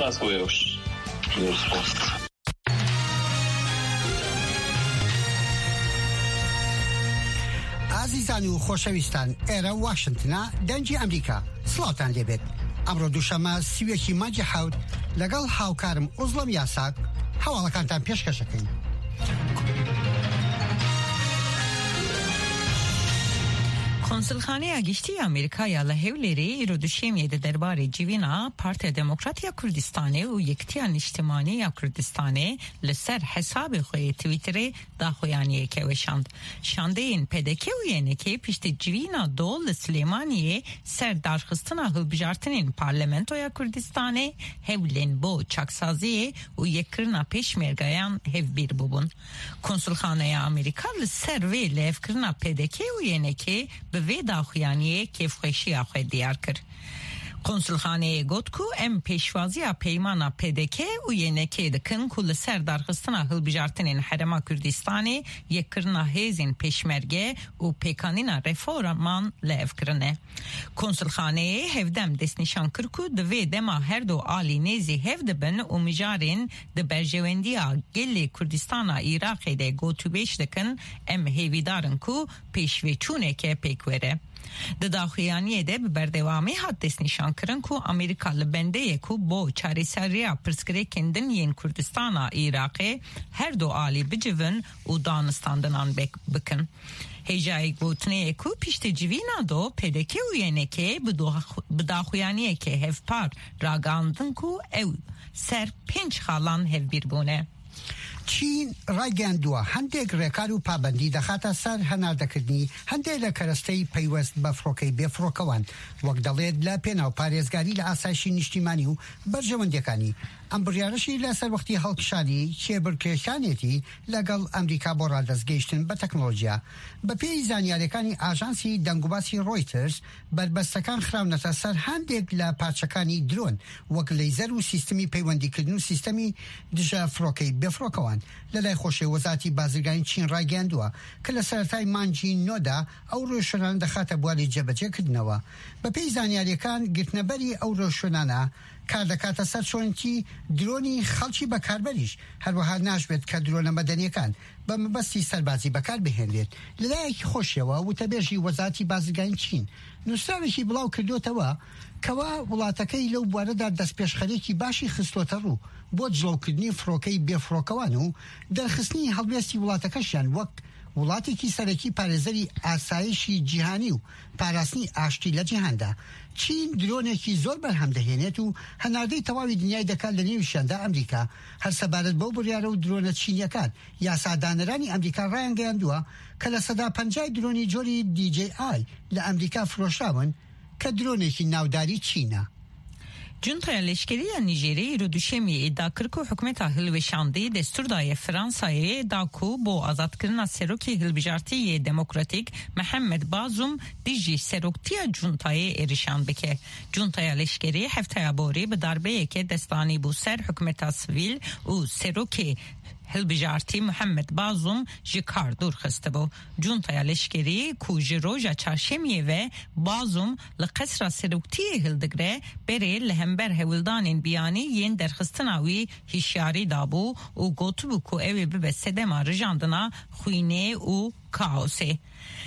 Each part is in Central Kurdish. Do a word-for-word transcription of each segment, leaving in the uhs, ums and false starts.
سپاس گوێش عزیزان و خۆشەویستان، ئێرە واشنگتنە دەنجی ئەمریکا، سڵاوتان لێبێت. ئەمڕۆ دووشەمە سیوێکی مانگی حەوت لەگەڵ هاوکارم ئوزڵەم یاساک هەواڵەکانتان پێشکەشەکەین. کنسولخانه گشتی امریکا له هولری ایرودوشیمی د دربار جیوینا پارتی دموکراتیا کردستانه و یکتیا اجتماعی کردستانه لسر حساب خوی توییتر دا خویانی که وشاند شانده این پدکه و یعنی که پیشت جیوینا دول سلیمانیه سر درخستنا هلبجارتنین پارلمنتویا کردستانه هولین بو چاکسازی و یکرنا پیشمرگایان هف بیر ببون. کنسولخانه امریکا لسر وی لفکرنا پدکه و یعنی که به وی داخویانیه کیف خوشی آخوی دیار کرد. کنسولخانه گوت کو ام پیشوازی پیمانا پدکه و ینکه دکن کل سر درخستنا هلبجارتنین حرما کردستانه یکرنا هیزین پیشمرگه و پیکانینا رفورمان لیف کرنه. کنسولخانه هفدم دست نشان کرکو دوی دما هر دو آلی نیزی هفد بن و مجارین ده برجوندیا گلی کردستانا ایراقی ده گوتو بیش دکن ام هیویدارن کو پیشوی چونه که پیکوره. د داخویانیه ده به بردوامی حد دست نشان کرن کو امریکا لبنده کو بو چاری سریا پرسکره کندن ین کردستانا ایراقی هر دو آلی بجون و دانستاندنان بکن. هجای گوتنه کو پیشت جوینا دو پدکه و ینه که به داخویانیه که هف پار راگاندن کو او سر پنج خالان هف بیربونه. چین ڕایگەاندووە هەندێک ڕێکار و پابەندی دەخاتە سەر هەناردەکردنی هەندێک لە کەرەستەی پەیوەست بە فڕۆکەی بێفڕۆکەوان وەک دەڵێت لە پێناو پارێزگاری لە ئاسایشی نیشتیمانی و بەرژەوەندەکانی. ئەم بڕیارەشی لەسەر وەختی هەڵکشانی کێبڕکێشانێتی لەگەڵ ئەمریکا بۆ ڕادەستگەیشتن بە تەکنۆلۆژیا. بە پێی زانیاریەکانی ئاژانسی دەنگوباسی ڕۆیترز بربەستەکان خراونەتە سەر هەندێک لە پارچەکانی درۆن وەک لەیزەر و سیستەمی پەیوەندیکردن و سیستەمی دژە فڕۆکەی بێفڕۆکەوان. لەلای خۆشەوی وەزارەتی بازرگانی چین ڕایگەاندووە کە لە سەرەتای مانگی نۆدا ئەو ڕۆژشوێنانە دەخاتە بواری جێبەجێکردنەوە. بە پێی زانیاریەکان گرتنەبەری ئەو ڕۆژشوێنانە کار دەکاتە سەر چۆنکی درۆنی خەڵکی بەکاربەریش، هەروەها ناشبێت کە درۆنە مەدەنیەکان بە مەبەستی سەربازی بەکار بهێنرێت. لەلایەکی خۆشیەوە وتەبێژی وەزارەتی بازرگانی چین نووسراوێکی بڵاو کردوتەوە کەوا وڵاتەکەی لەو بوارەدا دەستپێشخەرێکی باشی خستۆتە ڕوو بۆ جڵەوکردنی فڕۆکەی بێفڕۆکەوان و دەرخستنی هەڵوێستی وڵاتەکەشیان وەک وڵاتێکی سەرەکی پارێزەری ئاسایشی جیهانی و پاراستنی ئاشتی لە جیهاندا. چین درۆنێکی زۆر بەرهەم دەهێنێت و هەناردەی تەواوی دنیای دەکات لە نێویشیاندا ئەمریکا. هەر سەبارەت بەو بڕیارە و درۆنە چینیەکان یاسادانەرانی ئەمریکا ڕایانگەیاندووە کە لە سەدا پەنجای درۆنی جۆری دی جی ئای لە ئەمریکا فرۆشراون کە درۆنێکی ناوداری چینە. جنتای لشکری نیجری رو دوشمی ادعا کرد که حکومت هلوشاندی دستور دای فرانسای ادعا که با آزاد کردن سروکی هلبجارتی دموکراتیک محمد بازم دیجی سروکتی جنتای ارشان بکه. جنتای لشکری هفته باری به ضربه که دستانی بو سر حکومت سویل و سروکی هلبجارتی محمد بازم جکار دور خسته بو. جونتای لشکری کو جروجا چارشمیه و بازم لقصر سروکتی هلدگره بره لهمبر هولدان بیانی ین درخستناوی هشیاری دابو و گوتو بو کو اوی ببه سدما رجاندنا خوینه و کاوسه.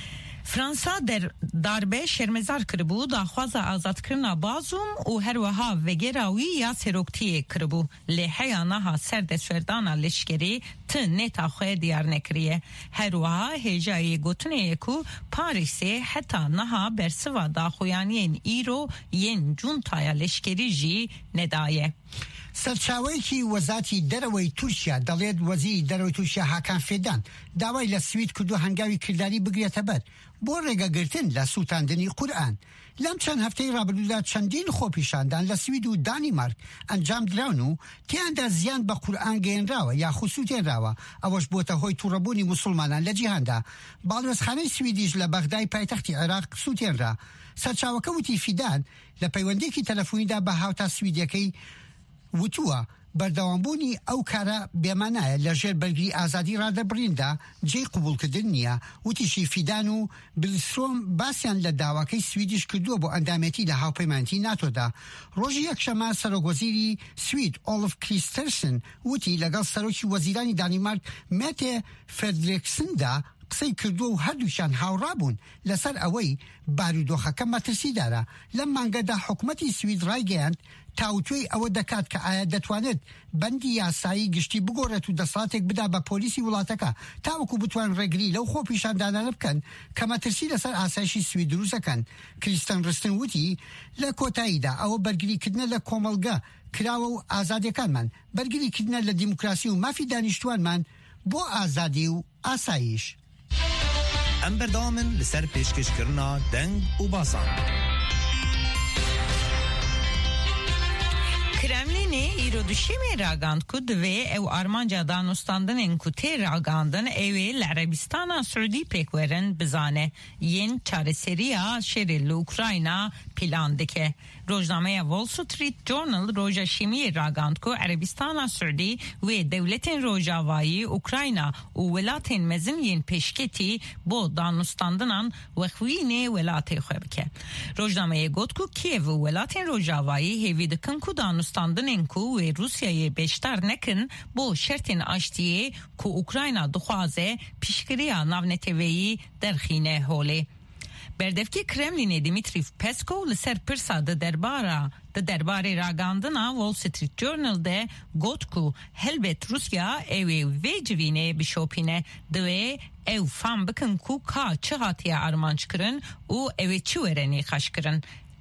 فرانسا در darbe şermezar kırbu daxwaza azadkirina bazum û herweha vegera wî ya seroktiye kiribu lê heya naha ser destferdana leşkerî ti neta xwe diyar nekiriye. Herweha hêjayê gotinê ku Parîsê heta naha bersiva daxuyaniyên îro yên cuntaya leşkerî jî nedaye. سەرچاوەیەکی وەزارەتی دەرەوەی تورکیا دەڵێت وەزیری دەرەوەی تورکیا هاکان فێدان داوای لە سوید کردو هەنگاوی کردداری بگرێتە بەر بۆ ڕێگەگرتن لە سووتاندنی قورئان. لەم چەند هەفتەی ڕابردوودا چەندین خۆپیشاندان لە سوید و دانیمارک ئەنجام درراون و تیاندا زیان بە قورئان گەێنراوە یا خوسووتێنراوە. ئەوەش بۆتە هۆی تووڕەبوونی موسڵمانان لە جیهاندا. باڵوێزخانەی سویدیش لە بەغدای پایتەختی عێراق سووتێنرا. سەرچاوەکە وتی فیدان لە پەیوەندێکی تەلەفۆنیدا بە هاوتا سویدیەکەی وتووە بەردەوامبوونی ئەو کارە بێمانایە لەژێر بەرگری ئازادی ڕادەبڕیندا جێی قبولکردن نییە. وتیشی فیدان و بلسۆم باسییان لە داواکەی سویدیش کردووە بۆ ئەندامەتی لە هاوپەیمانیتی ناتۆدا. ڕۆژی یەکشەمە سەرۆکوەزیری سوید ئۆلف کریستەرسن وتی لەگەڵ سەرۆکی وەزیرانی دانیمارک مێتێ فێدرێکسندا قسەی کردووە و هەردووشان هاوڕابوون لەسەر ئەوەی بارودۆخەکە مەترسیدارە. لەم مانگەدا حکوومەتی سوید ڕایگەیاند تاوتوێی ئەوە دەکات کە ئایا دەتوانێت بەندی یاسایی گشتی بگۆڕێت و دەسڵاتێک بدا بە پۆلیسی وڵاتەکە تاوەکو بتوان ڕێگری لەو خۆپیشاندانانە بکەن کە مەترسی لەسەر ئاسایشی سوید دروستەکەن. کریستەن ڕستن وتی لە کۆتاییدا ئەوە بەرگریکردنە لە کۆمەڵگە کراوە و ئازادیەکانمان، بەرگریکردنە لە دیموکراسی و مافی دانیشتوانمان بۆ ئازادی و ئاسایش. ئەم بەردەوامن لەسەر پێشکەشکردنا دەنگ و باسان. Kremlinê îro duşemê ragand ku divê ew armanca danûstandinên ku tê ragandin ew ê li Erebistana Siûdî pêk werin bizane yên çareseriya şerê li Ukrayna plan dike. Rojnameya Wall Street Journal roja şemiyê ragand ku Erebistana Siûdî wê dewletên Rojavayî Ukrayna û welatên mezin yên pêşketî bo danûstandinan wexwînê welatê xwe bike. Rojnameyê got ku Kiev û welatên Rojavayî hêvî dikin ku danûstandinên ku wê Rusyayê bêşdar nekin bo şertên aştiyê ku Ukrayna dixwaze piştgiriya navneteveyî derxîne holê. Berdevkî Kremlinê Dmitry Peskov li ser pirsa di derbara di derbarê ragandina Wall Street Journal de got ku helbet Rusya ew ê vê civînê bişopîne divê ew fam bikin ku ka çi hatiye armançkirin û ew ê çi were nîqaşkirin.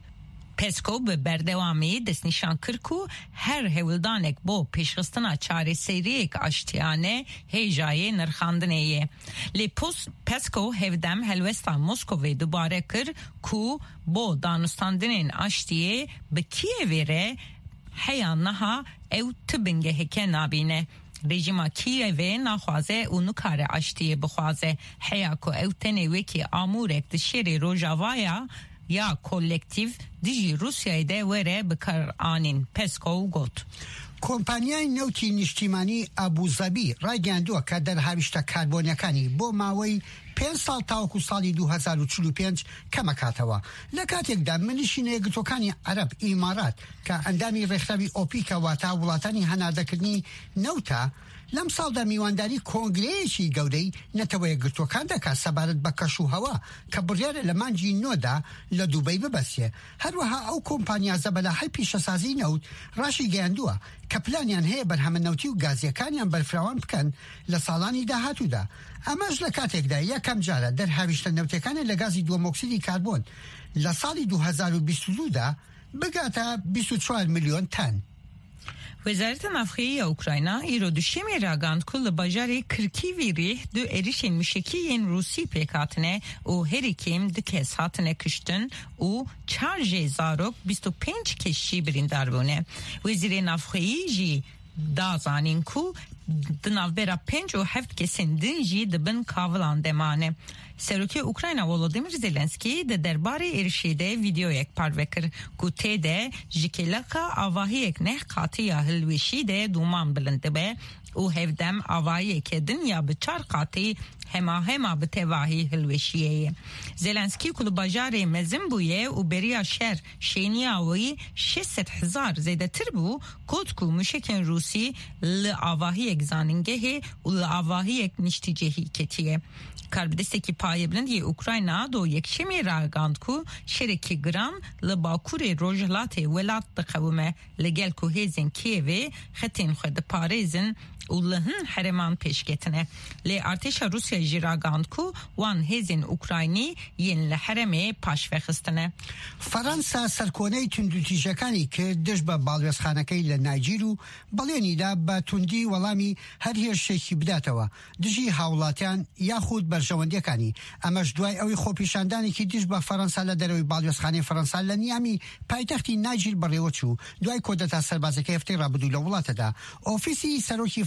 Peskov bi berdewamî destnîşan kir ku her hewildanek bo pêşxistina çareseriyek aştiyane hêjayê nirxandinê ye. Lê Peskov hevdem helwesta Moskovê dubare kir ku bo danûstandinên aştiyê bi Kievê re heya niha ew ti bingeheke nabîne. Rejima Kievê naxwaze û nikare aştiyê bixwaze heya ku ew tenê wekî amûrek di şerê Rojavaya ya kolektiv dijî Rusyayê de were bi kar anîn. Peskov got. کۆمپانیای نەوتی نیشتیمانی ئابوزەبی ڕایگەیاندووە کە دەرهاویشتە کاربۆنیەکانی بۆ ماوەی پێنج ساڵ تاوەکو ساڵی دوو هەزار و چل و پێنج کەمەکاتەوە. لە کاتێکدا منیشینە یەکگرتوەکانی عەرەب ئیمارات کە ئەندامی ڕێکخراوی ئۆپیکە واتە وڵاتانی هەناردەکردنی نەوتە لەم ساڵدا میوانداری کۆنگرەیەکی گەورەی نەتەوە یەکگرتوەکان دەکات سەبارەت بە کەش و هەوا کە بڕیارە لە مانگی نۆدا لە دووبەی ببەسێ. هەروەها ئەو کۆمپانیا زەبەلاحی پیشەسازی نەوت ڕاشی گەیاندووە کە پلانیان هەیە بەرهەمە نەوتی و گازیەکانیان بەرفراوان بکەن لە ساڵانی داهاتوودا. ئەمەش لە کاتێکدا یەکەم جارە دەرهاویشتە نەوتەکانە لە گازی دووەمۆکسیدی کاربۆن لە ساڵی دوو هەزار و بیست و دوودا بگاتە بیست و چوار ملیۆن تن. Wezareta Navxeyî ya Ukrayna îro duşemê ragand ku li bajarê Kirkîvê rê du êrişên mişekî Rusî pêk hatine û herî kêm du kes hatine kuştin û çar jê zarok bîst û pênc kes jî birîndar bûne. Wezîrê Navxeyî jî da zanîn ku di navbera pênc û heft kesên din jî dibin kavilan demane. Serokê Ukrayna Volodymyr Zelenskî di derbarê êrişê de vîdeoyek parve kir ku tê de ji kêleka avahiyek neh qatiya hilwêşî de dûman bilind dibe û hevdem avahiyeke din ya bi çar qatî hema hema bi tevahî hilwêşiyê ye. Zelenskî ku li bajarê mezin bûye û beriya şer şêniya wî şêst sed hezar zêdetir bû got ku mûşekên Rusî li avahiyek zanîngehê û li avahiyek niştîcehî ketiye. Karbidestekî payê Ukrayna do yekşemê ragand ku şerekî giran li bakurê rojhilatê welat dixewime li gel ku hêzên Kievê xetên xwe diparêzin û li hin hereman pêşketine. Lê artêşa Rusyayê jî ragand ku wan hêzên Ukraynî yên li heremê paşvexistine. Fransa serkoney tundutîjekani kir dij be balwezxanekey li Naycîr û balênî da be tundî welamî her hêrşekî bidatewe dijî hawlatiyan yaxud berjewendiyekani. Em ji duay ew xwepêşandanekî dij be Fransa li derewê balwezxanê Fransa li Niyamî paytextî Naycîr birêwe çû. Duay kodeta serbazekê heftê rabûdû li welatê da. Ofîsî serokî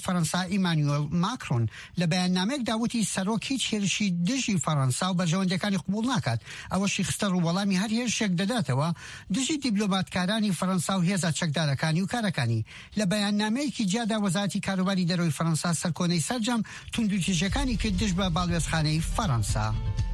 فەرەنسا ئیمانوئێل ماکرۆن لە بەیاننامەیەک داوتی سەرۆک هیچ هێرشی دژی فەرەنسا و بەرژەوەندەکانی قبول ناکات ئەوەشی خستە ڕووبەڵامی هەر هێرشێک دەداتەوە دژی دیبلۆماتکارانی فەرەنسا و هێزە چەکدارەکانی و کارەکانی. لە بەیاننامەیەکی جیادا وەزارەتی کاروباری دەرەوەی فەرەنسا سەرکۆنەی سەرجەم توندوتیژەکانی کرد دژ بە باڵوێزخانەی فەرەنسا.